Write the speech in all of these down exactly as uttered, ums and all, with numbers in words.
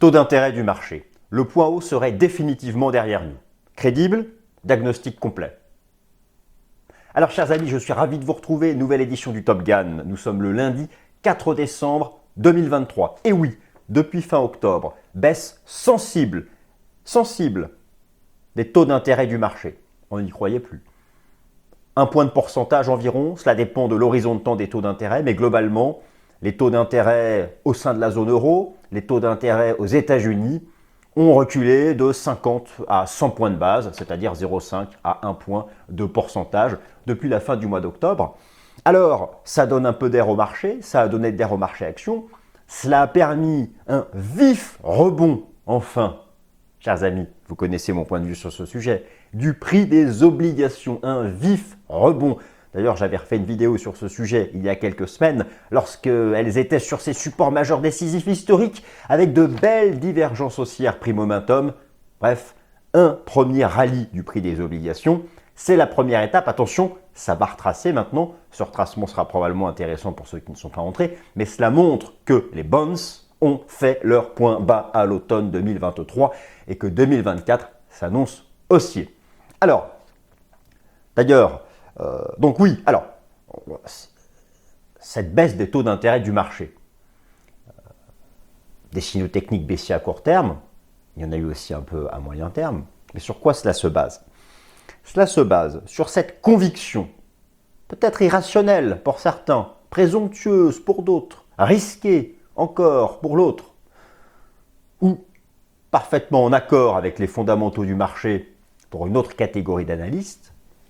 Taux d'intérêt du marché. Le point haut serait définitivement derrière nous. Crédible? Diagnostic complet. Alors chers amis, je suis ravi de vous retrouver, nouvelle édition du Top Gun. Nous sommes le lundi quatre décembre deux mille vingt-trois. Et oui, depuis fin octobre, baisse sensible, sensible des taux d'intérêt du marché. On n'y croyait plus. Un point de pourcentage environ, cela dépend de l'horizon de temps des taux d'intérêt, mais globalement, les taux d'intérêt au sein de la zone euro, les taux d'intérêt aux États-Unis ont reculé de cinquante à cent points de base, c'est-à-dire zéro virgule cinq à un point de pourcentage depuis la fin du mois d'octobre. Alors, ça donne un peu d'air au marché, ça a donné d'air au marché action, cela a permis un vif rebond, enfin, chers amis, vous connaissez mon point de vue sur ce sujet, du prix des obligations, un vif rebond. D'ailleurs, j'avais refait une vidéo sur ce sujet il y a quelques semaines, lorsqu'elles étaient sur ces supports majeurs décisifs historiques, avec de belles divergences haussières primo-momentum. Bref, un premier rallye du prix des obligations. C'est la première étape. Attention, ça va retracer maintenant. Ce retracement sera probablement intéressant pour ceux qui ne sont pas entrés, mais cela montre que les bonds ont fait leur point bas à l'automne deux mille vingt-trois et que deux mille vingt-quatre s'annonce haussier. Alors, d'ailleurs, Euh, donc oui, alors, cette baisse des taux d'intérêt du marché, euh, des signaux techniques baissiers à court terme, il y en a eu aussi un peu à moyen terme, mais sur quoi cela se base? Cela se base sur cette conviction, peut-être irrationnelle pour certains, présomptueuse pour d'autres, risquée encore pour l'autre, ou parfaitement en accord avec les fondamentaux du marché pour une autre catégorie d'analystes,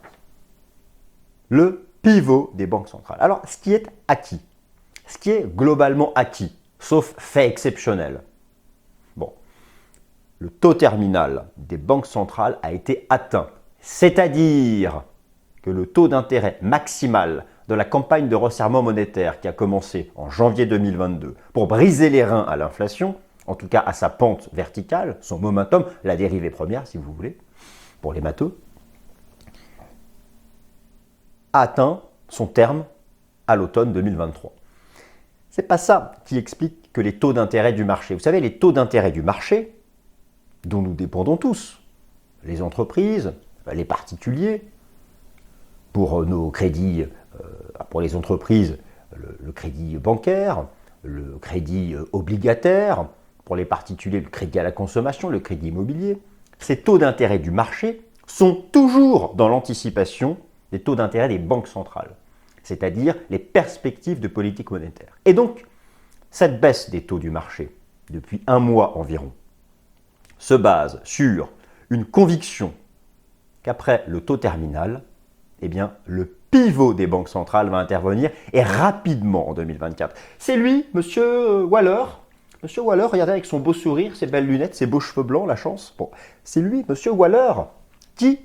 le pivot des banques centrales. Alors, ce qui est acquis, ce qui est globalement acquis, sauf fait exceptionnel. Bon, le taux terminal des banques centrales a été atteint, c'est-à-dire que le taux d'intérêt maximal de la campagne de resserrement monétaire qui a commencé en janvier deux mille vingt-deux pour briser les reins à l'inflation, en tout cas à sa pente verticale, son momentum, la dérivée première si vous voulez, pour les matheux, a atteint son terme à l'automne deux mille vingt-trois. Ce n'est pas ça qui explique que les taux d'intérêt du marché. Vous savez, les taux d'intérêt du marché, dont nous dépendons tous, les entreprises, les particuliers, pour nos crédits, pour les entreprises, le, le crédit bancaire, le crédit obligataire, pour les particuliers, le crédit à la consommation, le crédit immobilier, ces taux d'intérêt du marché sont toujours dans l'anticipation des taux d'intérêt des banques centrales, c'est-à-dire les perspectives de politique monétaire. Et donc, cette baisse des taux du marché, depuis un mois environ, se base sur une conviction qu'après le taux terminal, eh bien, le pivot des banques centrales va intervenir et rapidement en deux mille vingt-quatre. C'est lui, monsieur Waller, monsieur Waller, regardez avec son beau sourire, ses belles lunettes, ses beaux cheveux blancs, la chance. Bon, c'est lui, monsieur Waller, qui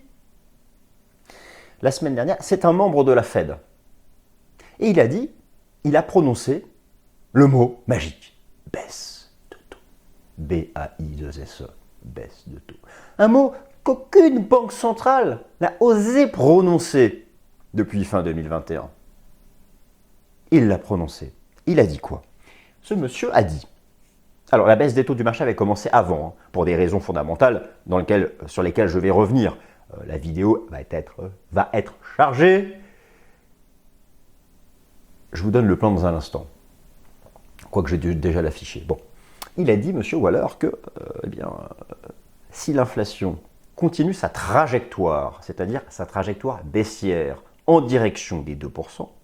la semaine dernière, c'est un membre de la Fed. Et il a dit, il a prononcé le mot magique, baisse de taux. B A I deux S E, baisse de taux. Un mot qu'aucune banque centrale n'a osé prononcer depuis fin deux mille vingt et un. Il l'a prononcé. Il a dit quoi? Ce monsieur a dit, alors la baisse des taux du marché avait commencé avant, hein, pour des raisons fondamentales dans lesquelles, sur lesquelles je vais revenir. Euh, la vidéo va être, euh, va être chargée. Je vous donne le plan dans un instant. Quoique j'ai dû déjà l'afficher. Bon, il a dit, monsieur Waller, que euh, eh bien, euh, si l'inflation continue sa trajectoire, c'est-à-dire sa trajectoire baissière en direction des deux pour cent,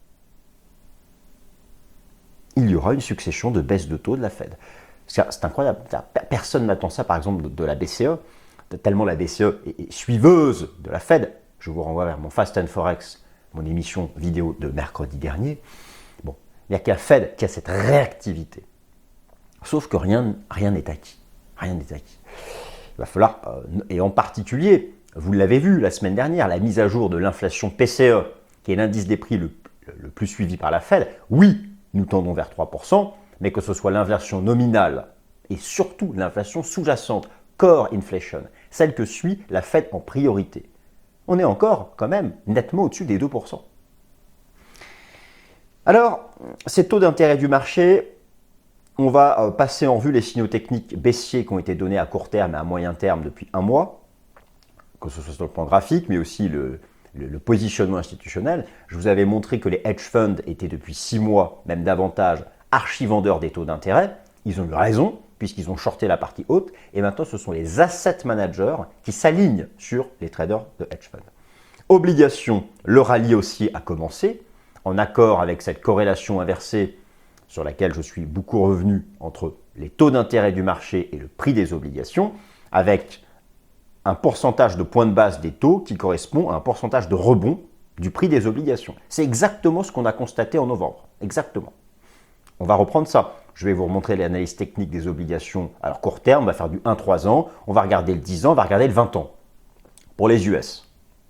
il y aura une succession de baisses de taux de la Fed. C'est incroyable. Personne n'attend ça, par exemple, de la B C E. Tellement la B C E est suiveuse de la Fed. Je vous renvoie vers mon Fast and Forex, mon émission vidéo de mercredi dernier. Bon, il n'y a que la Fed qui a cette réactivité. Sauf que rien rien n'est acquis. Rien n'est acquis. Il va falloir, euh, et en particulier, vous l'avez vu la semaine dernière, la mise à jour de l'inflation P C E, qui est l'indice des prix le, le plus suivi par la Fed. Oui, nous tendons vers trois pour cent, mais que ce soit l'inflation nominale et surtout l'inflation sous-jacente, core inflation, celle que suit la Fed en priorité. On est encore quand même nettement au-dessus des deux pour cent. Alors, ces taux d'intérêt du marché, On va euh, passer en revue les signaux techniques baissiers qui ont été donnés à court terme et à moyen terme depuis un mois, que ce soit sur le plan graphique, mais aussi le, le, le positionnement institutionnel. Je vous avais montré que les hedge funds étaient depuis six mois, même davantage, archi-vendeurs des taux d'intérêt. Ils ont eu raison, puisqu'ils ont shorté la partie haute, et maintenant ce sont les asset managers qui s'alignent sur les traders de hedge funds. Obligations, le rallye haussier a commencé, en accord avec cette corrélation inversée sur laquelle je suis beaucoup revenu entre les taux d'intérêt du marché et le prix des obligations, avec un pourcentage de points de base des taux qui correspond à un pourcentage de rebond du prix des obligations. C'est exactement ce qu'on a constaté en novembre, exactement. On va reprendre ça. Je vais vous remontrer l'analyse technique des obligations. Alors court terme, on va faire du un à trois ans, on va regarder le dix ans, on va regarder le vingt ans, pour les U S.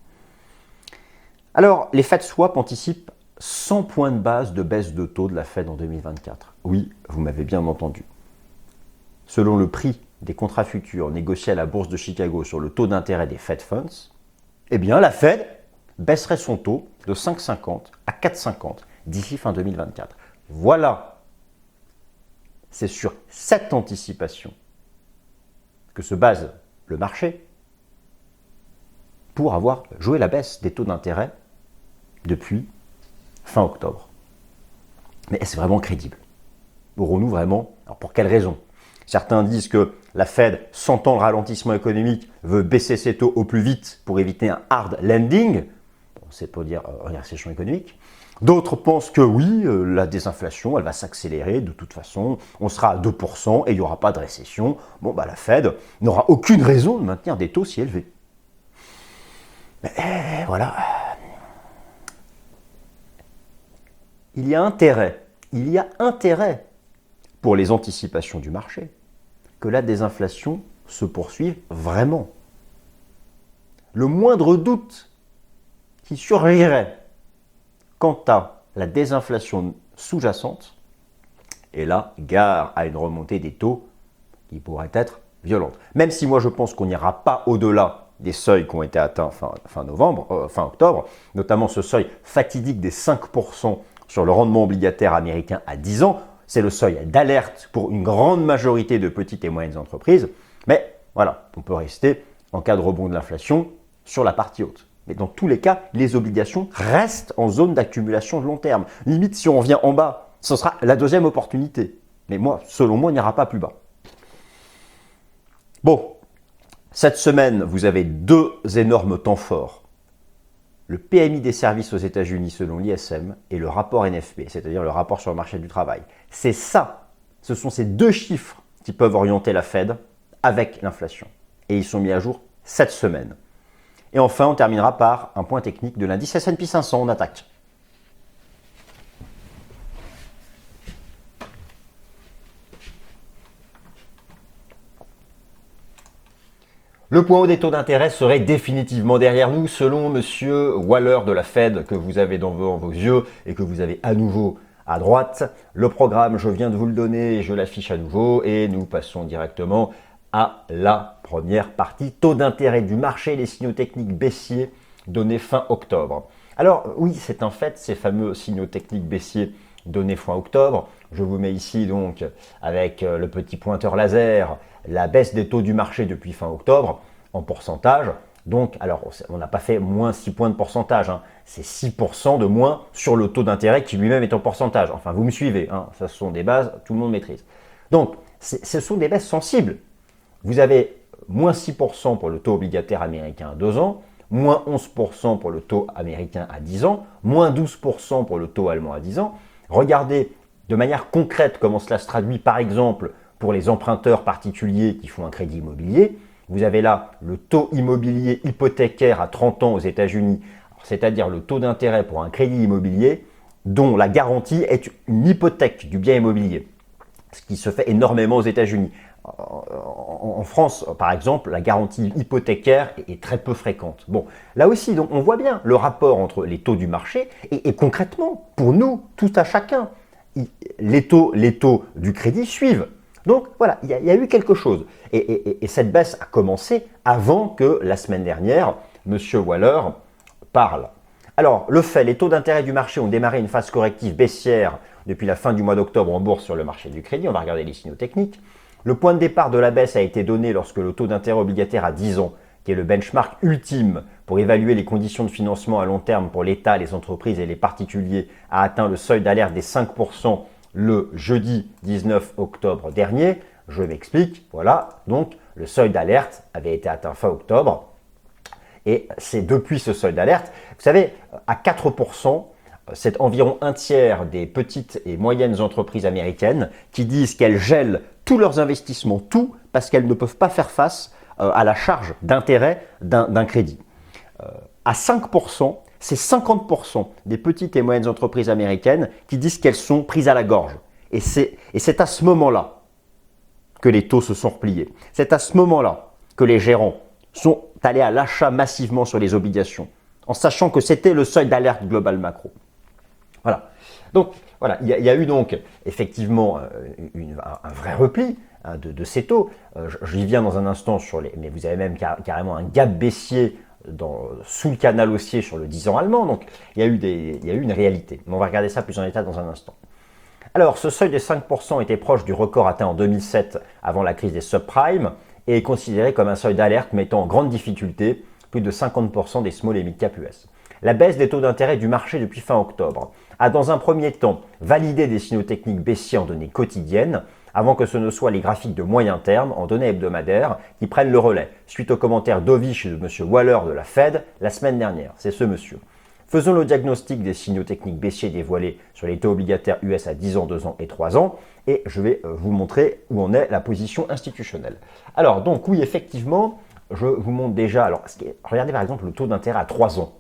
Alors, les Fed Swap anticipent cent points de base de baisse de taux de la Fed en deux mille vingt-quatre. Oui, vous m'avez bien entendu. Selon le prix des contrats futurs négociés à la bourse de Chicago sur le taux d'intérêt des Fed Funds, eh bien la Fed baisserait son taux de cinq virgule cinquante à quatre virgule cinquante d'ici fin deux mille vingt-quatre. Voilà, c'est sur cette anticipation que se base le marché pour avoir joué la baisse des taux d'intérêt depuis fin octobre. Mais est-ce vraiment crédible? Aurons-nous vraiment? Alors pour quelles raisons? Certains disent que la Fed, sentant le ralentissement économique, veut baisser ses taux au plus vite pour éviter un hard landing. Bon, c'est pour dire euh, une récession économique. D'autres pensent que oui, euh, la désinflation, elle va s'accélérer. De toute façon, on sera à deux pour cent et il n'y aura pas de récession. Bon, bah la Fed n'aura aucune raison de maintenir des taux si élevés. Mais euh, voilà. Il y a intérêt, il y a intérêt pour les anticipations du marché que la désinflation se poursuive vraiment. Le moindre doute qui surgirait quant à la désinflation sous-jacente, et là, gare à une remontée des taux qui pourrait être violente. Même si moi je pense qu'on n'ira pas au-delà des seuils qui ont été atteints fin, fin novembre, euh, fin octobre, notamment ce seuil fatidique des cinq pour cent sur le rendement obligataire américain à dix ans, c'est le seuil d'alerte pour une grande majorité de petites et moyennes entreprises. Mais voilà, on peut rester, en cas de rebond de l'inflation, sur la partie haute. Mais dans tous les cas, les obligations restent en zone d'accumulation de long terme. Limite, si on revient en bas, ce sera la deuxième opportunité. Mais moi, selon moi, on n'ira pas plus bas. Bon, cette semaine, vous avez deux énormes temps forts. Le P M I des services aux États-Unis selon l'I S M et le rapport N F P, c'est-à-dire le rapport sur le marché du travail. C'est ça, ce sont ces deux chiffres qui peuvent orienter la Fed avec l'inflation. Et ils sont mis à jour cette semaine. Et enfin, on terminera par un point technique de l'indice S and P cinq cents. On attaque. Le point haut des taux d'intérêt serait définitivement derrière nous, selon Monsieur Waller de la Fed, que vous avez dans vos, vos yeux et que vous avez à nouveau à droite. Le programme, je viens de vous le donner, je l'affiche à nouveau et nous passons directement à la première partie. Taux d'intérêt du marché, les signaux techniques baissiers donnés fin octobre. Alors oui, c'est un fait, ces fameux signaux techniques baissiers donnés fin octobre. Je vous mets ici donc avec le petit pointeur laser la baisse des taux du marché depuis fin octobre en pourcentage. Donc, alors on n'a pas fait moins six points de pourcentage, hein. C'est six pour cent de moins sur le taux d'intérêt qui lui-même est en pourcentage. Enfin, vous me suivez, hein. Ça ce sont des bases, tout le monde maîtrise. Donc, ce sont des baisses sensibles. Vous avez moins six pour cent pour le taux obligataire américain à deux ans, moins onze pour cent pour le taux américain à dix ans, moins douze pour cent pour le taux allemand à dix ans. Regardez de manière concrète comment cela se traduit, par exemple, pour les emprunteurs particuliers qui font un crédit immobilier. Vous avez là le taux immobilier hypothécaire à trente ans aux États-Unis, c'est-à-dire le taux d'intérêt pour un crédit immobilier dont la garantie est une hypothèque du bien immobilier, ce qui se fait énormément aux États-Unis. En France, par exemple, la garantie hypothécaire est très peu fréquente. Bon, là aussi, donc, on voit bien le rapport entre les taux du marché et, et concrètement, pour nous, tout à chacun, les taux, les taux du crédit suivent. Donc voilà, il y, y a eu quelque chose. Et, et, et cette baisse a commencé avant que la semaine dernière, M. Waller parle. Alors, le fait, les taux d'intérêt du marché ont démarré une phase corrective baissière depuis la fin du mois d'octobre en bourse sur le marché du crédit. On va regarder les signaux techniques. Le point de départ de la baisse a été donné lorsque le taux d'intérêt obligataire à dix ans, qui est le benchmark ultime pour évaluer les conditions de financement à long terme pour l'État, les entreprises et les particuliers, a atteint le seuil d'alerte des cinq pour cent le jeudi dix-neuf octobre dernier. Je m'explique, voilà, donc le seuil d'alerte avait été atteint fin octobre et c'est depuis ce seuil d'alerte, vous savez, à quatre pour cent, c'est environ un tiers des petites et moyennes entreprises américaines qui disent qu'elles gèlent tous leurs investissements, tout, parce qu'elles ne peuvent pas faire face euh, à la charge d'intérêt d'un crédit. Euh, à cinq pour cent, c'est cinquante pour cent des petites et moyennes entreprises américaines qui disent qu'elles sont prises à la gorge. Et c'est à ce moment-là que les taux se sont repliés. C'est à ce moment-là que les gérants sont allés à l'achat massivement sur les obligations, en sachant que c'était le seuil d'alerte global macro. Voilà. Donc, voilà, il y, y a eu donc effectivement une, un, un vrai repli hein, de, de ces taux. Euh, J'y viens dans un instant sur les, mais vous avez même car, carrément un gap baissier dans, sous le canal haussier sur le dix ans allemand. Donc, il y a eu des, il y a eu une réalité. Mais on va regarder ça plus en détail dans un instant. Alors, ce seuil des cinq pour cent était proche du record atteint en deux mille sept avant la crise des subprimes et est considéré comme un seuil d'alerte mettant en grande difficulté plus de cinquante pour cent des small et mid cap U S. La baisse des taux d'intérêt du marché depuis fin octobre a dans un premier temps validé des signaux techniques baissiers en données quotidiennes avant que ce ne soient les graphiques de moyen terme en données hebdomadaires qui prennent le relais, suite aux commentaires dovish de M. Waller de la Fed la semaine dernière. C'est ce monsieur. Faisons le diagnostic des signaux techniques baissiers dévoilés sur les taux obligataires U S à dix ans, deux ans et trois ans et je vais vous montrer où en est la position institutionnelle. Alors donc oui, effectivement, je vous montre déjà, alors regardez par exemple le taux d'intérêt à trois ans.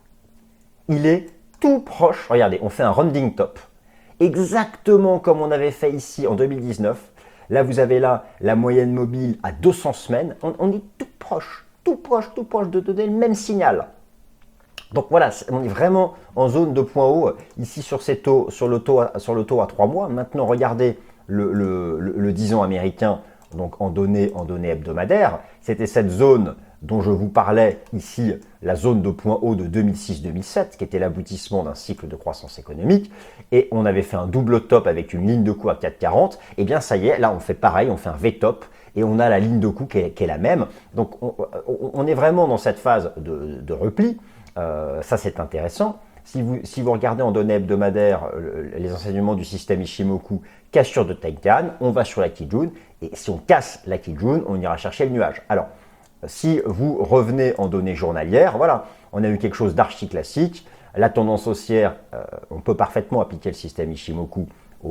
Il est tout proche, regardez, on fait un rounding top, exactement comme on avait fait ici en deux mille dix-neuf. Là, vous avez là la moyenne mobile à deux cents semaines. On, on est tout proche, tout proche, tout proche de donner le même signal. Donc voilà, on est vraiment en zone de point haut ici sur, ces taux, sur, le taux à, sur le taux à trois mois. Maintenant, regardez le, le, le, le dix ans américain donc en données, en données hebdomadaires. C'était cette zone dont je vous parlais ici, la zone de point haut de deux mille six deux mille sept, qui était l'aboutissement d'un cycle de croissance économique. Et on avait fait un double top avec une ligne de coup à quatre quarante. Et bien ça y est, là on fait pareil, on fait un V-top. Et on a la ligne de coup qui est, qui est la même. Donc on, on est vraiment dans cette phase de, de repli. Euh, ça c'est intéressant. Si vous, si vous regardez en données hebdomadaires le, les enseignements du système Ishimoku, cassure de Tenkan, on va sur la Kijun. Et si on casse la Kijun, on ira chercher le nuage. Alors, si vous revenez en données journalières, voilà, on a eu quelque chose d'archi classique. La tendance haussière, euh, on peut parfaitement appliquer le système Ishimoku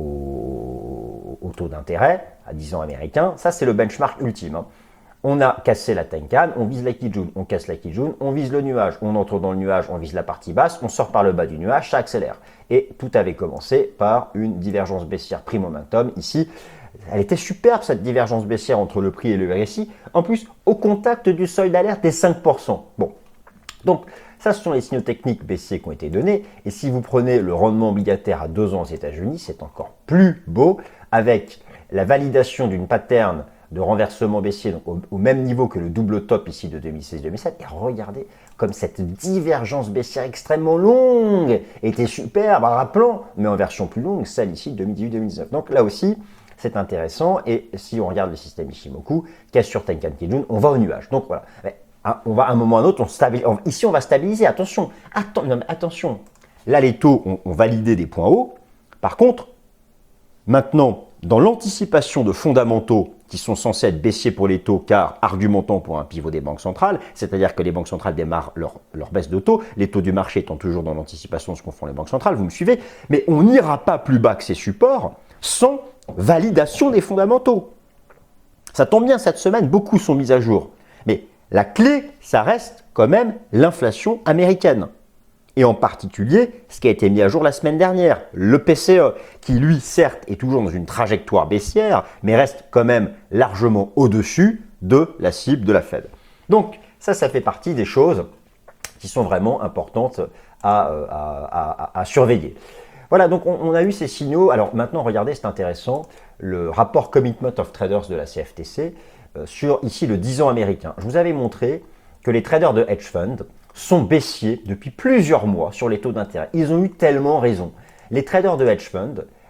au, au taux d'intérêt à dix ans américain. Ça, c'est le benchmark ultime. Hein. On a cassé la Tenkan, on vise la Kijun, on casse la Kijun, on vise le nuage, on entre dans le nuage, on vise la partie basse, on sort par le bas du nuage, ça accélère. Et tout avait commencé par une divergence baissière prix momentum ici. Elle était superbe cette divergence baissière entre le prix et le R S I, en plus au contact du seuil d'alerte des cinq pour cent. Bon, donc ça ce sont les signaux techniques baissiers qui ont été donnés, et si vous prenez le rendement obligataire à deux ans aux États-Unis, c'est encore plus beau, avec la validation d'une pattern de renversement baissier donc au, au même niveau que le double top ici de deux mille seize deux mille sept, et regardez comme cette divergence baissière extrêmement longue était superbe, rappelant, mais en version plus longue, celle ici de deux mille dix-huit deux mille dix-neuf. Donc là aussi, c'est intéressant, et si on regarde le système Ishimoku, cassure Tenkan Kijun, on va au nuage. Donc voilà, on va à un moment ou à un autre, on stabilise. Ici on va stabiliser, attention, atten non, attention. Là les taux ont, ont validé des points hauts, par contre, maintenant, dans l'anticipation de fondamentaux qui sont censés être baissiers pour les taux, car argumentant pour un pivot des banques centrales, c'est-à-dire que les banques centrales démarrent leur, leur baisse de taux, les taux du marché étant toujours dans l'anticipation de ce qu'en font les banques centrales, vous me suivez, mais on n'ira pas plus bas que ces supports sans validation des fondamentaux. Ça tombe bien, cette semaine, beaucoup sont mis à jour. Mais la clé, ça reste quand même l'inflation américaine. Et en particulier, ce qui a été mis à jour la semaine dernière, le P C E, qui lui, certes, est toujours dans une trajectoire baissière, mais reste quand même largement au-dessus de la cible de la Fed. Donc, ça, ça fait partie des choses qui sont vraiment importantes à, à, à, à surveiller. Voilà, donc on, on a eu ces signaux. Alors maintenant, regardez, c'est intéressant, le rapport Commitment of Traders de la C F T C euh, sur ici le dix ans américain. Je vous avais montré que les traders de hedge fund sont baissiers depuis plusieurs mois sur les taux d'intérêt. Ils ont eu tellement raison. Les traders de hedge fund,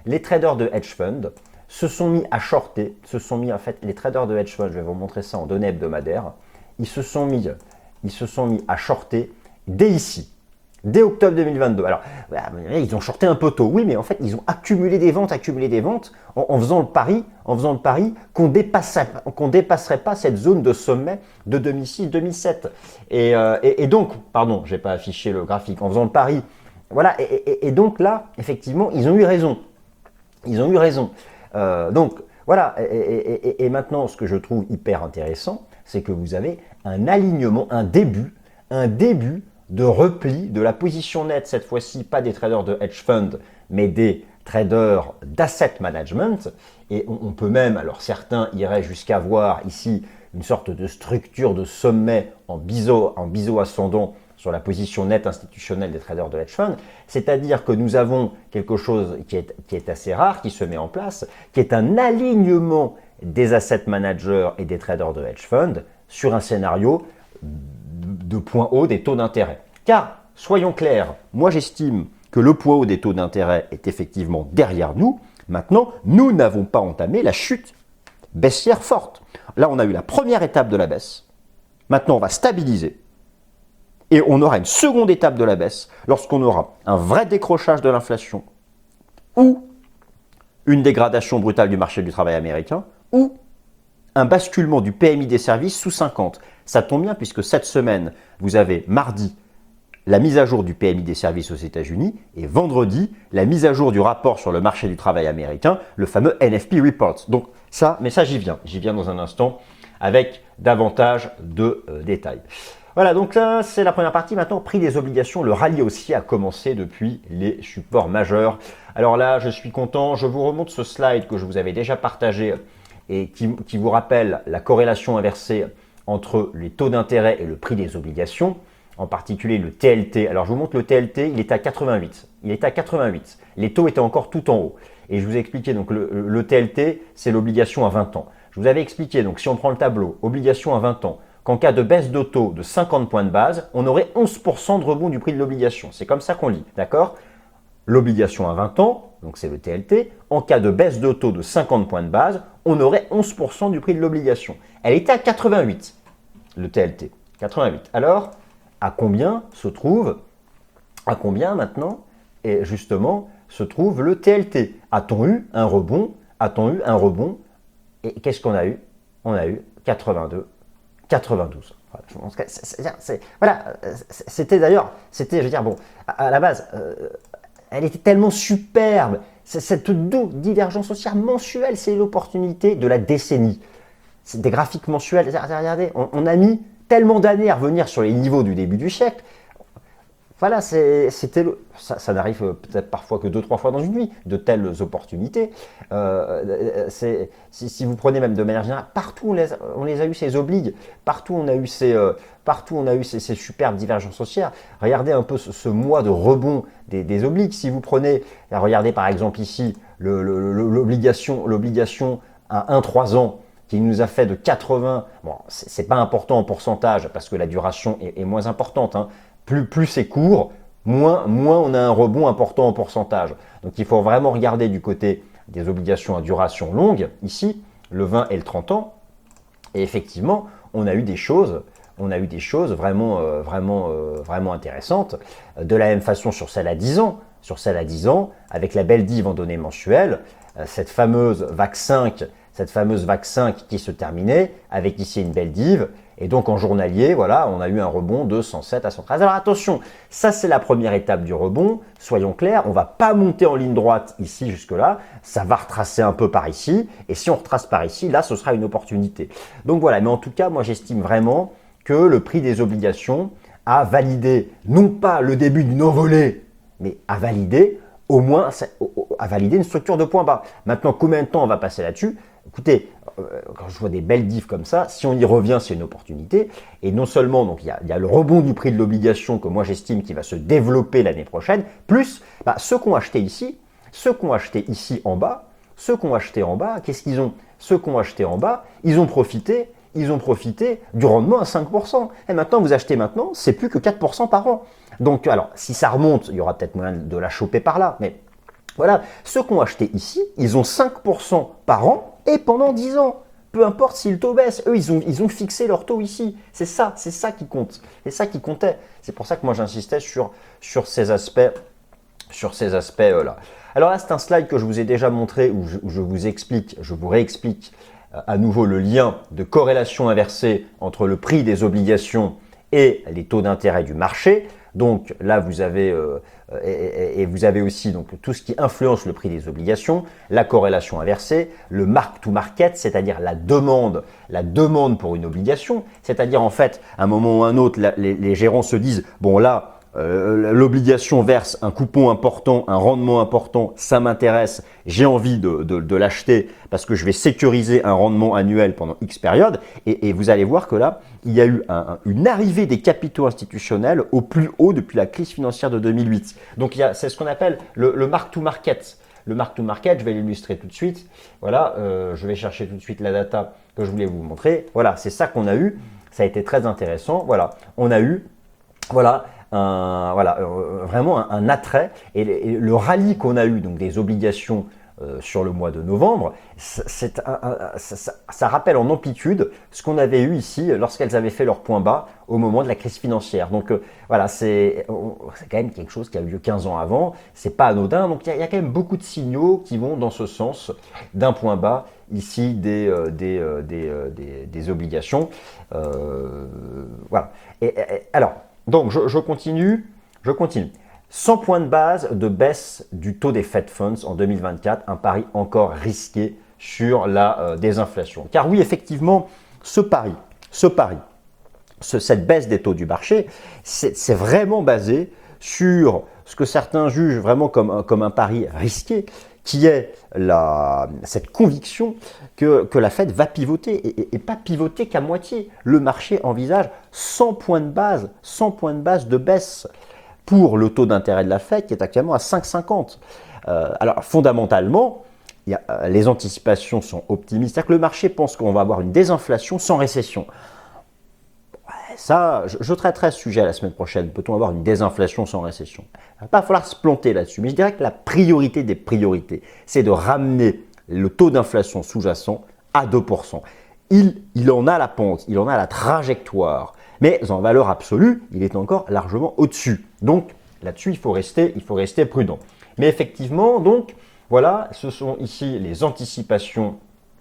les traders de hedge fund se sont mis à shorter, se sont mis en fait, les traders de hedge fund, je vais vous montrer ça en données hebdomadaires, ils se sont mis, ils se sont mis à shorter dès ici, dès octobre deux mille vingt-deux. Alors, ils ont shorté un peu tôt, oui, mais en fait, ils ont accumulé des ventes, accumulé des ventes, en, en faisant le pari, en faisant le pari qu'on dépasserait, qu'on dépasserait pas cette zone de sommet de deux mille six deux mille sept. Et, euh, et, et donc, pardon, j'ai pas affiché le graphique, en faisant le pari, voilà, et, et, et donc là, effectivement, ils ont eu raison. Ils ont eu raison. Euh, donc, voilà, et, et, et, et maintenant, ce que je trouve hyper intéressant, c'est que vous avez un alignement, un début, un début de repli de la position nette, cette fois-ci, pas des traders de hedge fund, mais des traders d'asset management. Et on, on peut même, alors certains iraient jusqu'à voir ici une sorte de structure de sommet en biseau, en biseau ascendant sur la position nette institutionnelle des traders de hedge fund, c'est-à-dire que nous avons quelque chose qui est, qui est assez rare, qui se met en place, qui est un alignement des asset managers et des traders de hedge fund sur un scénario de point haut des taux d'intérêt. Car, soyons clairs, moi j'estime que le point haut des taux d'intérêt est effectivement derrière nous. Maintenant, nous n'avons pas entamé la chute baissière forte. Là, on a eu la première étape de la baisse. Maintenant, on va stabiliser. Et on aura une seconde étape de la baisse lorsqu'on aura un vrai décrochage de l'inflation ou une dégradation brutale du marché du travail américain ou un basculement du P M I des services sous cinquante. Ça tombe bien puisque cette semaine, vous avez mardi la mise à jour du P M I des services aux États-Unis et vendredi la mise à jour du rapport sur le marché du travail américain, le fameux N F P Report. Donc ça, mais ça j'y viens, j'y viens dans un instant avec davantage de euh, détails. Voilà, donc là, c'est la première partie. Maintenant, prix des obligations, le rallye haussier a commencé depuis les supports majeurs. Alors là, je suis content. Je vous remonte ce slide que je vous avais déjà partagé et qui, qui vous rappelle la corrélation inversée entre les taux d'intérêt et le prix des obligations, en particulier le T L T. Alors, je vous montre le T L T, il est à quatre-vingt-huit. Il est à quatre-vingt-huit. Les taux étaient encore tout en haut. Et je vous ai expliqué, donc le, le T L T, c'est l'obligation à vingt ans. Je vous avais expliqué, donc si on prend le tableau, obligation à vingt ans, qu'en cas de baisse de taux de cinquante points de base, on aurait onze pour cent de rebond du prix de l'obligation. C'est comme ça qu'on lit, d'accord? L'obligation à vingt ans, donc c'est le T L T, en cas de baisse de taux de cinquante points de base, on aurait onze pour cent du prix de l'obligation. Elle était à quatre-vingt-huit, le T L T, quatre-vingt-huit. Alors, à combien se trouve, à combien maintenant, et justement, se trouve le T L T? A-t-on eu un rebond? A-t-on eu un rebond? Et qu'est-ce qu'on a eu? On a eu quatre-vingt-deux. quatre-vingt-douze. Voilà, je pense que c'est, c'est, voilà, c'était d'ailleurs, c'était, je veux dire, bon, à, à la base, euh, elle était tellement superbe. C'est cette divergence haussière mensuelle, c'est l'opportunité de la décennie. C'est des graphiques mensuels. Regardez, on, on a mis tellement d'années à revenir sur les niveaux du début du siècle. Voilà, c'était le, ça, ça n'arrive peut-être parfois que deux, trois fois dans une vie, de telles opportunités. Euh, si, si vous prenez même de manière générale, partout on les, on les a eu ces obligues, partout on a eu ces, euh, partout on a eu ces, ces superbes divergences haussières. Regardez un peu ce, ce mois de rebond des, des obligues. Si vous prenez, regardez par exemple ici l'obligation, l'obligation à un à trois ans, qui nous a fait de quatre-vingts, bon, c'est pas important en pourcentage parce que la duration est, est moins importante, hein. Plus, plus c'est court, moins, moins on a un rebond important en pourcentage. Donc il faut vraiment regarder du côté des obligations à duration longue, ici, le vingt et le trente ans. Et effectivement, on a eu des choses, on a eu des choses vraiment, euh, vraiment, euh, vraiment intéressantes. De la même façon sur celle à dix ans, sur celle à dix ans, avec la belle div en données mensuelles, euh, cette fameuse V A C cinq, cette fameuse V A C cinq qui se terminait, avec ici une belle div. Et donc en journalier, voilà, on a eu un rebond de cent sept à cent treize. Alors attention, ça c'est la première étape du rebond. Soyons clairs, on ne va pas monter en ligne droite ici jusque-là. Ça va retracer un peu par ici. Et si on retrace par ici, là, ce sera une opportunité. Donc voilà, mais en tout cas, moi j'estime vraiment que le prix des obligations a validé, non pas le début d'une envolée, mais a validé au moins a validé une structure de point bas. Maintenant, combien de temps on va passer là-dessus? Écoutez, quand je vois des belles diffs comme ça, si on y revient, c'est une opportunité. Et non seulement, donc il y a, il y a le rebond du prix de l'obligation que moi j'estime qui va se développer l'année prochaine, plus bah, ceux qui ont acheté ici, ceux qui ont acheté ici en bas, ceux qui ont acheté en bas, qu'est-ce qu'ils ont? Ceux qui ont acheté en bas, ils ont profité, ils ont profité du rendement à cinq pour cent. Et maintenant, vous achetez maintenant, c'est plus que quatre pour cent par an. Donc, alors, si ça remonte, il y aura peut-être moyen de la choper par là, mais Voilà, ceux qui ont acheté ici, ils ont cinq pour cent par an et pendant dix ans. Peu importe si le taux baisse, eux, ils ont, ils ont fixé leur taux ici. C'est ça, c'est ça qui compte. C'est ça qui comptait. C'est pour ça que moi, j'insistais sur, sur ces aspects, sur ces aspects-là. Alors là, c'est un slide que je vous ai déjà montré où je, où je vous explique, je vous réexplique euh, à nouveau le lien de corrélation inversée entre le prix des obligations et les taux d'intérêt du marché. Donc là, vous avez, euh, et, et vous avez aussi donc, tout ce qui influence le prix des obligations, la corrélation inversée, le mark-to-market, c'est-à-dire la demande, la demande pour une obligation. C'est-à-dire en fait, à un moment ou à un autre, la, les, les gérants se disent, bon là, Euh, l'obligation verse un coupon important, un rendement important, ça m'intéresse, j'ai envie de, de, de l'acheter parce que je vais sécuriser un rendement annuel pendant X période. Et, et vous allez voir que là, il y a eu un, un, une arrivée des capitaux institutionnels au plus haut depuis la crise financière de deux mille huit. Donc c'est ce qu'on appelle le, le mark-to-market. Le mark-to-market, je vais l'illustrer tout de suite. Voilà, euh, je vais chercher tout de suite la data que je voulais vous montrer. Voilà, c'est ça qu'on a eu. Ça a été très intéressant. Voilà, on a eu, voilà, Un, voilà, euh, vraiment un, un attrait et le, et le rallye qu'on a eu donc des obligations euh, sur le mois de novembre, c'est un, un, ça, ça, ça rappelle en amplitude ce qu'on avait eu ici lorsqu'elles avaient fait leur point bas au moment de la crise financière. Donc euh, voilà, c'est quand même quelque chose qui a eu lieu quinze ans avant, c'est pas anodin, donc il y, y a quand même beaucoup de signaux qui vont dans ce sens d'un point bas ici des, euh, des, euh, des, euh, des, des obligations. Euh, voilà. Et, et, alors, donc, je, je continue, je continue. cent points de base de baisse du taux des Fed Funds en deux mille vingt-quatre, un pari encore risqué sur la euh, désinflation. Car oui, effectivement, ce pari, ce pari, ce, cette baisse des taux du marché, c'est vraiment basé sur ce que certains jugent vraiment comme, comme un pari risqué, qui est la, cette conviction que, que la Fed va pivoter et, et, et pas pivoter qu'à moitié. Le marché envisage cent points de base, cent points de base de baisse pour le taux d'intérêt de la Fed qui est actuellement à cinq virgule cinquante. Euh, alors fondamentalement, il y a, les anticipations sont optimistes, c'est-à-dire que le marché pense qu'on va avoir une désinflation sans récession. Ça, je, je traiterai ce sujet la semaine prochaine. Peut-on avoir une désinflation sans récession? Il ne va pas falloir se planter là-dessus. Mais je dirais que la priorité des priorités, c'est de ramener le taux d'inflation sous-jacent à deux pour cent. Il, il en a la pente, il en a la trajectoire. Mais en valeur absolue, il est encore largement au-dessus. Donc là-dessus, il faut rester, il faut rester prudent. Mais effectivement, donc, voilà, ce sont ici les anticipations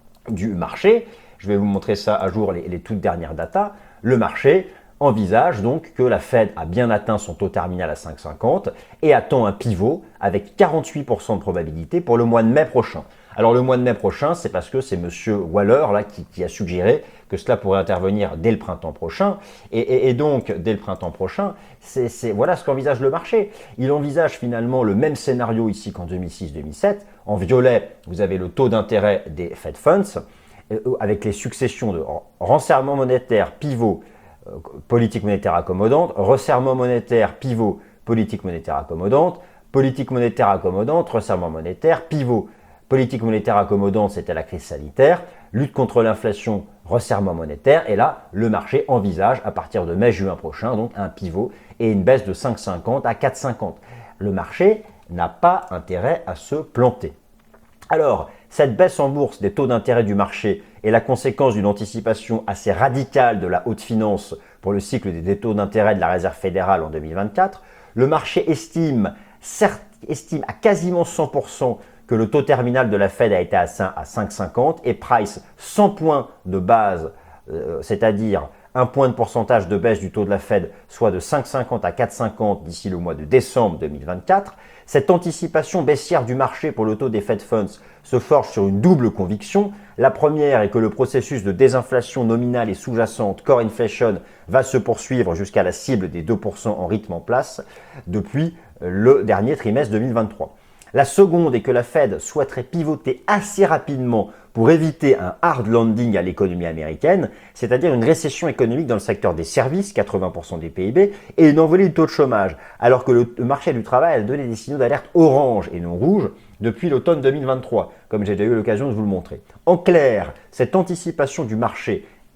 du marché. Je vais vous montrer ça à jour, les, les toutes dernières datas. Le marché envisage donc que la Fed a bien atteint son taux terminal à cinq virgule cinquante et attend un pivot avec quarante-huit pour cent de probabilité pour le mois de mai prochain. Alors le mois de mai prochain, c'est parce que c'est Monsieur Waller là, qui, qui a suggéré que cela pourrait intervenir dès le printemps prochain. Et, et, et donc, dès le printemps prochain, c'est voilà ce qu'envisage le marché. Il envisage finalement le même scénario ici qu'en deux mille six deux mille sept. En violet, vous avez le taux d'intérêt des Fed Funds, avec les successions de resserrement monétaire, pivot, euh, politique monétaire accommodante, resserrement monétaire, pivot, politique monétaire accommodante, politique monétaire accommodante, resserrement monétaire, pivot, politique monétaire accommodante, c'était la crise sanitaire, lutte contre l'inflation, resserrement monétaire, et là, le marché envisage à partir de mai-juin prochain, donc un pivot et une baisse de cinq virgule cinquante à quatre virgule cinquante. Le marché n'a pas intérêt à se planter. Alors, cette baisse en bourse des taux d'intérêt du marché est la conséquence d'une anticipation assez radicale de la haute finance pour le cycle des taux d'intérêt de la Réserve fédérale en deux mille vingt-quatre. Le marché estime, certes, estime à quasiment cent pour cent que le taux terminal de la Fed a été atteint à cinq virgule cinquante et price cent points de base, euh, c'est-à-dire un point de pourcentage de baisse du taux de la Fed, soit de cinq virgule cinquante à quatre virgule cinquante d'ici le mois de décembre deux mille vingt-quatre. Cette anticipation baissière du marché pour le taux des Fed Funds se forge sur une double conviction. La première est que le processus de désinflation nominale et sous-jacente, core inflation, va se poursuivre jusqu'à la cible des deux pour cent en rythme en place depuis le dernier trimestre deux mille vingt-trois. La seconde est que la Fed souhaiterait pivoter assez rapidement pour éviter un hard landing à l'économie américaine, c'est-à-dire une récession économique dans le secteur des services, quatre-vingts pour cent des P I B, et une envolée du taux de chômage, alors que le marché du travail a donné des signaux d'alerte orange et non rouge depuis l'automne deux mille vingt-trois, comme j'ai déjà eu l'occasion de vous le montrer. En clair, cette anticipation du marché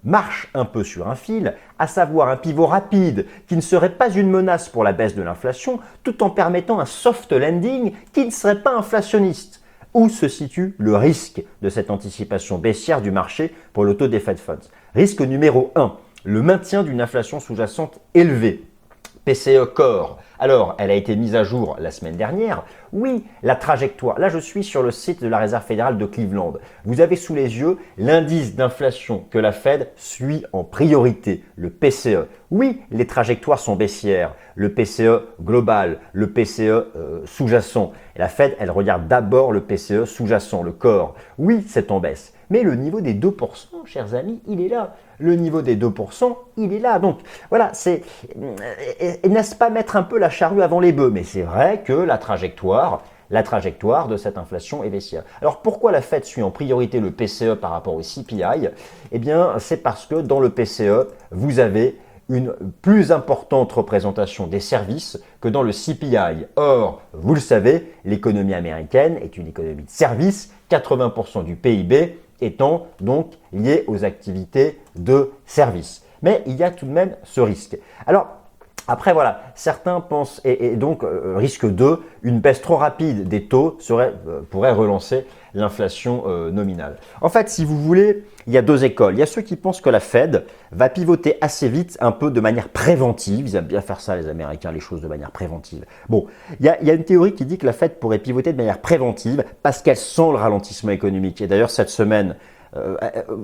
marche un peu sur un fil, à savoir un pivot rapide qui ne serait pas une menace pour la baisse de l'inflation, tout en permettant un soft landing qui ne serait pas inflationniste. Où se situe le risque de cette anticipation baissière du marché pour le taux des Fed Funds? Risque numéro un, le maintien d'une inflation sous-jacente élevée. P C E Core. Alors, elle a été mise à jour la semaine dernière. Oui, la trajectoire. Là, je suis sur le site de la Réserve fédérale de Cleveland. Vous avez sous les yeux l'indice d'inflation que la Fed suit en priorité, le P C E. Oui, les trajectoires sont baissières. Le P C E global, le P C E euh, sous-jacent. Et la Fed, elle regarde d'abord le P C E sous-jacent, le core. Oui, c'est en baisse. Mais le niveau des deux pour cent, chers amis, il est là. Le niveau des deux pour cent, il est là. Donc voilà, c'est n'est-ce pas mettre un peu la charrue avant les bœufs? Mais c'est vrai que la trajectoire, la trajectoire de cette inflation est baissière. Alors pourquoi la Fed suit en priorité le P C E par rapport au C P I? Eh bien, c'est parce que dans le P C E, vous avez une plus importante représentation des services que dans le C P I. Or, vous le savez, l'économie américaine est une économie de services, quatre-vingts pour cent du P I B étant donc lié aux activités de services. Mais il y a tout de même ce risque. Alors, après, voilà, certains pensent, et, et donc euh, risque deux, une baisse trop rapide des taux serait, euh, pourrait relancer l'inflation euh, nominale. En fait, si vous voulez, il y a deux écoles. Il y a ceux qui pensent que la Fed va pivoter assez vite, un peu de manière préventive. Ils aiment bien faire ça, les Américains, les choses de manière préventive. Bon, il y a, il y a une théorie qui dit que la Fed pourrait pivoter de manière préventive parce qu'elle sent le ralentissement économique. Et d'ailleurs, cette semaine, Euh,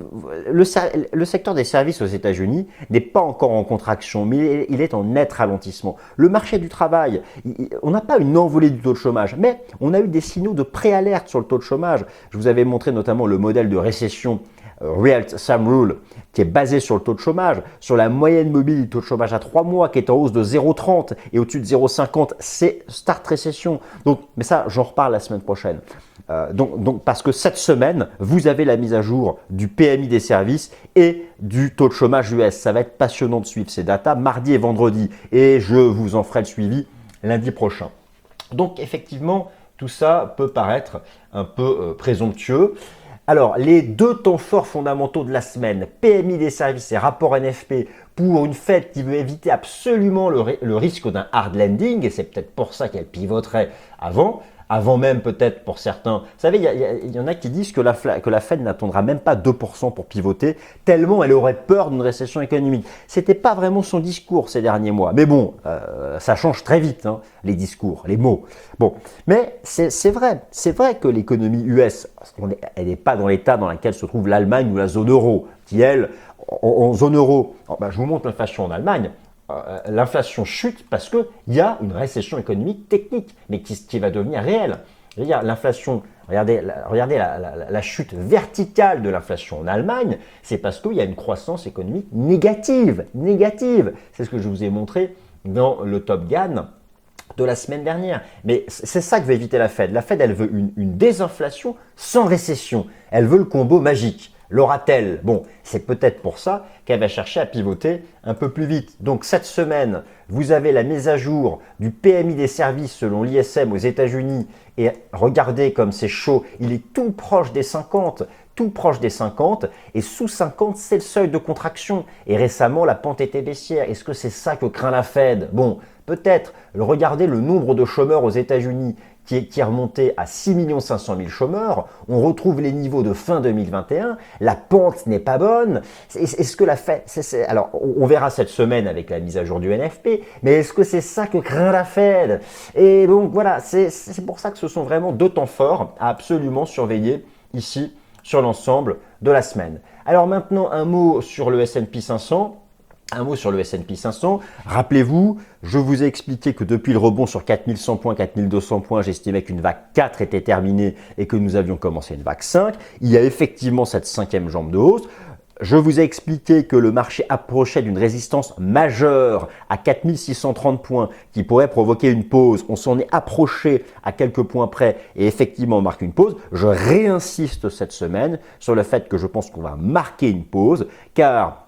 le, le secteur des services aux États-Unis n'est pas encore en contraction, mais il est en net ralentissement. Le marché du travail, il, on n'a pas une envolée du taux de chômage, mais on a eu des signaux de préalerte sur le taux de chômage. Je vous avais montré notamment le modèle de récession euh, Real Time Rule qui est basé sur le taux de chômage, sur la moyenne mobile du taux de chômage à trois mois qui est en hausse de zéro virgule trente et au-dessus de zéro virgule cinquante, c'est start récession. Donc, mais ça, j'en reparle la semaine prochaine. Euh, donc, donc, parce que cette semaine, vous avez la mise à jour du P M I des services et du taux de chômage U S. Ça va être passionnant de suivre ces datas mardi et vendredi et je vous en ferai le suivi lundi prochain. Donc, effectivement, tout ça peut paraître un peu euh, présomptueux. Alors, les deux temps forts fondamentaux de la semaine, P M I des services et rapport N F P, pour une Fed qui veut éviter absolument le, le risque d'un hard landing, et c'est peut-être pour ça qu'elle pivoterait avant, avant même peut-être pour certains. Vous savez, il y, y, y en a qui disent que la, que la Fed n'attendra même pas deux pour cent pour pivoter, tellement elle aurait peur d'une récession économique. Ce n'était pas vraiment son discours ces derniers mois. Mais bon, euh, ça change très vite, hein, les discours, les mots. Bon, mais c'est vrai, c'est vrai que l'économie U S, on est, elle n'est pas dans l'état dans lequel se trouve l'Allemagne ou la zone euro, qui elle, en, en zone euro, oh, ben, je vous montre l'inflation en Allemagne. L'inflation chute parce qu'il y a une récession économique technique, mais qui, qui va devenir réelle. L'inflation, regardez, la, regardez la, la, la chute verticale de l'inflation en Allemagne, c'est parce qu'il y a une croissance économique négative. Négative. C'est ce que je vous ai montré dans le Top Gun de la semaine dernière. Mais c'est ça que veut éviter la Fed. La Fed, elle veut une, une désinflation sans récession. Elle veut le combo magique. L'aura-t-elle? Bon, c'est peut-être pour ça qu'elle va chercher à pivoter un peu plus vite. Donc cette semaine, vous avez la mise à jour du P M I des services selon l'I S M aux États-Unis. Et regardez comme c'est chaud, il est tout proche des cinquante, tout proche des cinquante. Et sous cinquante, c'est le seuil de contraction. Et récemment, la pente était baissière. Est-ce que c'est ça que craint la Fed? Bon, peut-être. Regardez le nombre de chômeurs aux États-Unis qui est, qui est remonté à six millions cinq cent mille chômeurs. On retrouve les niveaux de fin deux mille vingt et un. La pente n'est pas bonne. Est-ce que la Fed... c'est, c'est, alors, on verra cette semaine avec la mise à jour du N F P, mais est-ce que c'est ça que craint la Fed? Et donc, voilà, c'est, c'est pour ça que ce sont vraiment deux temps forts à absolument surveiller ici sur l'ensemble de la semaine. Alors maintenant, un mot sur le S and P cinq cents. Un mot sur le S and P cinq cents. Rappelez-vous, je vous ai expliqué que depuis le rebond sur quatre mille cent points, quatre mille deux cents points, j'estimais qu'une vague quatre était terminée et que nous avions commencé une vague cinq. Il y a effectivement cette cinquième jambe de hausse. Je vous ai expliqué que le marché approchait d'une résistance majeure à quatre mille six cent trente points qui pourrait provoquer une pause. On s'en est approché à quelques points près et effectivement on marque une pause. Je réinsiste cette semaine sur le fait que je pense qu'on va marquer une pause car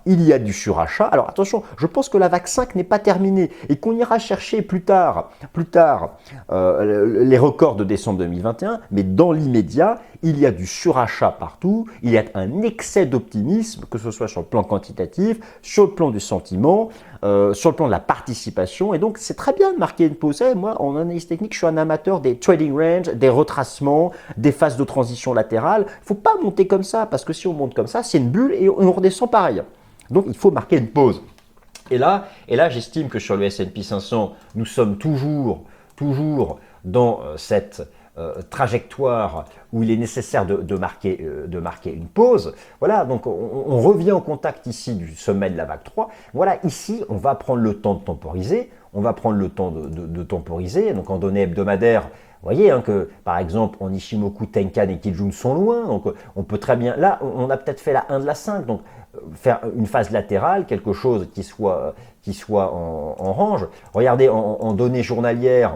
il y a du surachat. Alors attention, je pense que la vague cinq n'est pas terminée et qu'on ira chercher plus tard, plus tard euh, les records de décembre deux mille vingt et un, mais dans l'immédiat, il y a du surachat partout, il y a un excès d'optimisme, que ce soit sur le plan quantitatif, sur le plan du sentiment, euh, sur le plan de la participation, et donc c'est très bien de marquer une pause. Et moi, en analyse technique, je suis un amateur des trading range, des retracements, des phases de transition latérale. Il ne faut pas monter comme ça, parce que si on monte comme ça, c'est une bulle et on redescend pareil. Donc il faut marquer une pause. Et là, et là j'estime que sur le S and P cinq cents, nous sommes toujours, toujours dans euh, cette euh, trajectoire où il est nécessaire de, de, marquer, euh, de marquer une pause. Voilà, donc on, on revient au contact ici du sommet de la vague trois. Voilà, ici, on va prendre le temps de temporiser. On va prendre le temps de, de, de temporiser. Donc en données hebdomadaires, vous voyez hein, que, par exemple, en Ichimoku, Tenkan et Kijun sont loin. Donc on peut très bien... Là, on a peut-être fait la un de la cinq. Donc faire une phase latérale, quelque chose qui soit, qui soit en, en range. Regardez, en, en données journalières,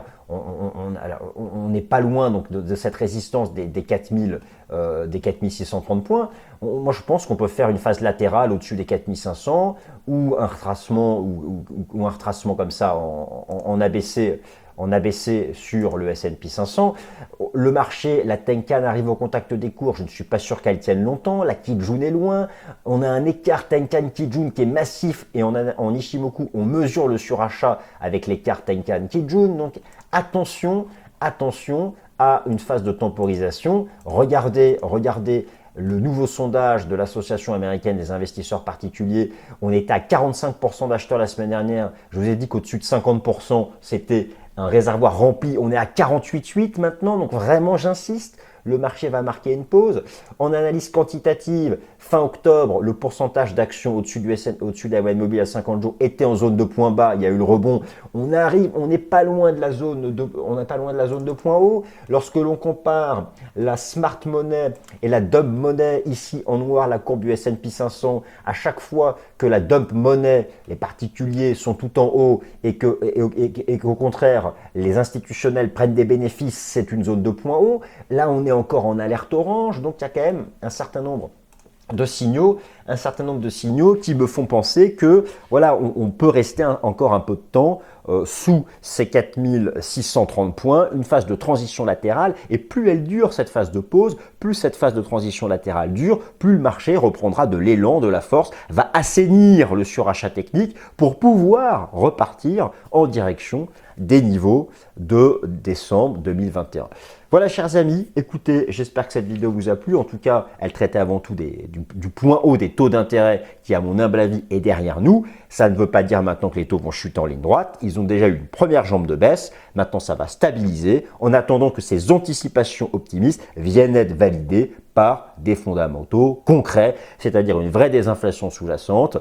on n'est pas loin donc, de, de cette résistance des, des, quatre mille, euh, des quatre mille six cent trente points. On, moi, je pense qu'on peut faire une phase latérale au-dessus des quatre mille cinq cents ou un retracement, ou, ou, ou un retracement comme ça en, en, en A B C. En A B C sur le S and P cinq cents. Le marché, la Tenkan arrive au contact des cours, je ne suis pas sûr qu'elle tienne longtemps. La Kijun est loin. On a un écart Tenkan-Kijun qui est massif et en, en Ichimoku, on mesure le surachat avec l'écart Tenkan-Kijun. Donc attention, attention à une phase de temporisation. Regardez, regardez le nouveau sondage de l'Association américaine des investisseurs particuliers. On était à quarante-cinq pour cent d'acheteurs la semaine dernière. Je vous ai dit qu'au-dessus de cinquante pour cent, c'était un réservoir rempli. On est à quarante-huit virgule huit maintenant, donc vraiment j'insiste, le marché va marquer une pause. En analyse quantitative, fin octobre, le pourcentage d'actions au-dessus du S N, au-dessus de la moyenne mobile à cinquante jours était en zone de point bas, il y a eu le rebond. On arrive, on n'est pas loin de la zone de, on n'est pas loin de la zone de point haut. Lorsque l'on compare la smart money et la dump money, ici en noir la courbe du S and P cinq cents, à chaque fois que la dump money, les particuliers sont tout en haut et que et, et, et qu'au contraire les institutionnels prennent des bénéfices, c'est une zone de point haut. Là, on est encore en alerte orange, donc il y a quand même un certain nombre de signaux, un certain nombre de signaux qui me font penser que voilà, on, on peut rester un, encore un peu de temps euh, sous ces quatre mille six cent trente points, une phase de transition latérale, et plus elle dure cette phase de pause, plus cette phase de transition latérale dure, plus le marché reprendra de l'élan, de la force, va assainir le surachat technique pour pouvoir repartir en direction des niveaux de décembre deux mille vingt et un. Voilà, chers amis, écoutez, j'espère que cette vidéo vous a plu. En tout cas, elle traitait avant tout des, du, du point haut des taux d'intérêt qui, à mon humble avis, est derrière nous. Ça ne veut pas dire maintenant que les taux vont chuter en ligne droite. Ils ont déjà eu une première jambe de baisse. Maintenant, ça va stabiliser en attendant que ces anticipations optimistes viennent être validées par des fondamentaux concrets, c'est-à-dire une vraie désinflation sous-jacente,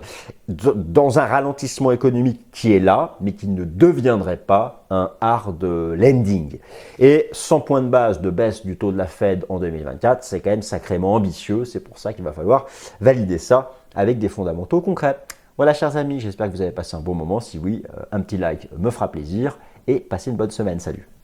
dans un ralentissement économique qui est là, mais qui ne deviendrait pas un hard landing. Et cent points de base de baisse du taux de la Fed en deux mille vingt-quatre, c'est quand même sacrément ambitieux. C'est pour ça qu'il va falloir valider ça avec des fondamentaux concrets. Voilà, chers amis, j'espère que vous avez passé un bon moment. Si oui, un petit like me fera plaisir et passez une bonne semaine. Salut!